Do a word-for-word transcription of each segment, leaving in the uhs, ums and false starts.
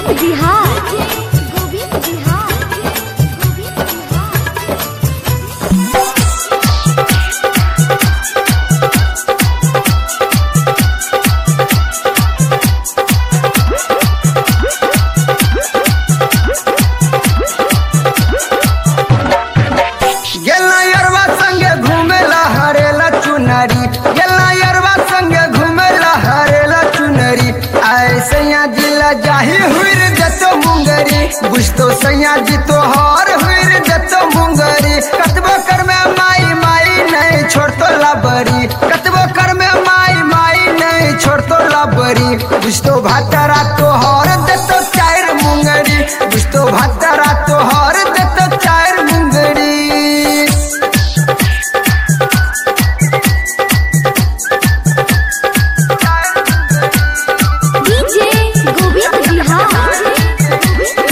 गोविंद बिहार गोविंद बिहार गोविंद गेला यरवा संगे घूमेला हरेला चुनरी गेला यरवा संगे घूमेला हरेला चुनरी आए सैया जिला जाही हुईर जतो मुंगरी बुझतो सैया जी तो हार हुईर जतो मुंगरी कतबो कर में माई माई नहीं छोड़तो लाबरी कतबो कर में माई माई नहीं छोड़तो लाबरी बुझतो भातारा तो हार जतो चार मुंगरी बुझतो भातारा तो हार जतो चार मुंगरी डीजे गोविंद बिहार गोविंद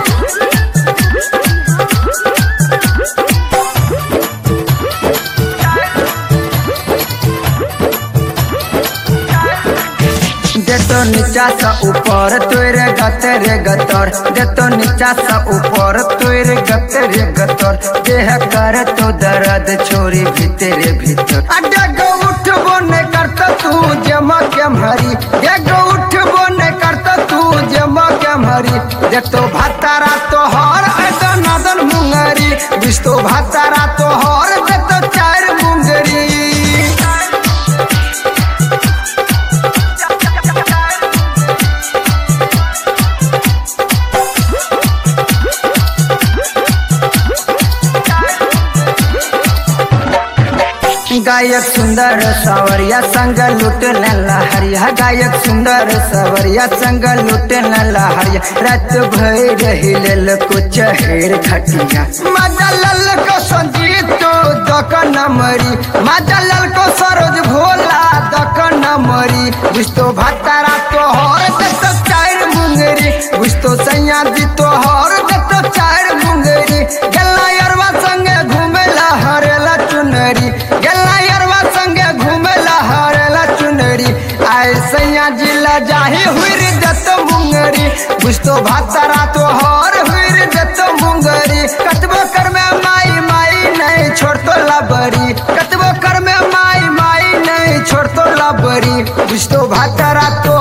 देतो नीचा सा ऊपर तोरे गतरे गतर देतो नीचा सा ऊपर तोरे गतरे गतर देह कर तो दर्द छोरी भीतरे भीतर अड्डा गो उठबो ने करता तू जमा के हरी डेगो उठबो ने करता तू जमा के हरी देतो भातारा तो हर ऐसा नदन मुंगरी बिस्तो भातारा तो हर देतो चार मुंगरी गायक सुंदर सवरिया संग लुट लहरिया गायक सुंदर सवरिया संग लुट लहरिया रात भर रही लेल कुछ हेर खटिया माजा लल को संजीत तो दकन मरी माजा लल को सरोज भोला दकन मरी बुझतो भातारा तो हर देतो चार मुंगरी बुझतो सैया जी तो हर देतो चार मुंगरी गेला यरवा संगे घूमेला हरेला चुनरी गेला यरवा संगे घूमेला हरेला चुनरी आए सैया जिला जाही हुईर जतो मुंगरी बुझतो भातारा तो हर हुईर जतो मुंगरी कतबो कर में माई माई नहीं छोड़तो लाबरी कतबो कर में माई माई नहीं छोड़तो लाबरी बुझतो भातारा तो